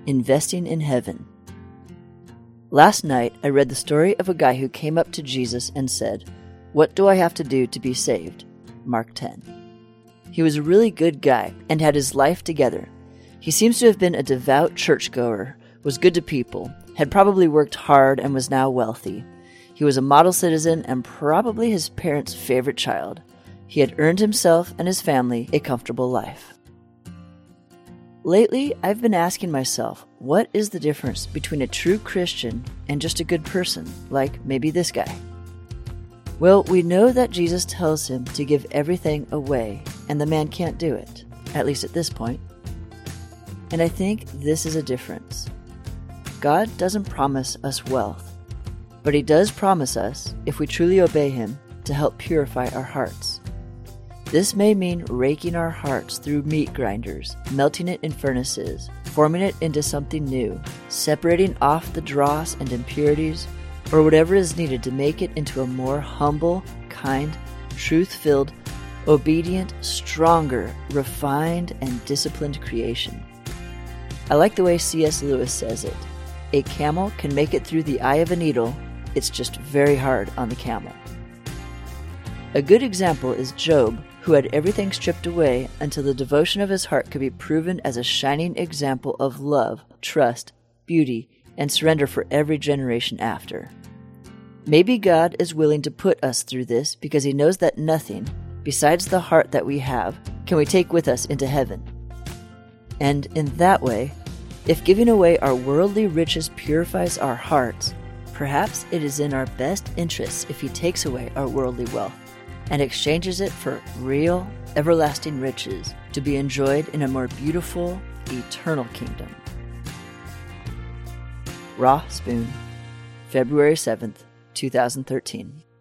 Investing in Heaven. Last night, I read the story of a guy who came up to Jesus and said, "What do I have to do to be saved?" Mark 10. He was a really good guy and had his life together. He seems to have been a devout churchgoer, was good to people, had probably worked hard and was now wealthy. He was a model citizen and probably his parents' favorite child. He had earned himself and his family a comfortable life. Lately, I've been asking myself, what is the difference between a true Christian and just a good person, like maybe this guy? Well, we know that Jesus tells him to give everything away, and the man can't do it, at least at this point. And I think this is a difference. God doesn't promise us wealth, but He does promise us, if we truly obey Him, to help purify our hearts. This may mean raking our hearts through meat grinders, melting it in furnaces, forming it into something new, separating off the dross and impurities, or whatever is needed to make it into a more humble, kind, truth-filled, obedient, stronger, refined, and disciplined creation. I like the way C.S. Lewis says it. A camel can make it through the eye of a needle, it's just very hard on the camel. A good example is Job, who had everything stripped away until the devotion of his heart could be proven as a shining example of love, trust, beauty, and surrender for every generation after. Maybe God is willing to put us through this because He knows that nothing, besides the heart that we have, can we take with us into heaven. And in that way, if giving away our worldly riches purifies our hearts, perhaps it is in our best interests if He takes away our worldly wealth and exchanges it for real, everlasting riches to be enjoyed in a more beautiful, eternal kingdom. Raw Spoon, February 7th, 2013.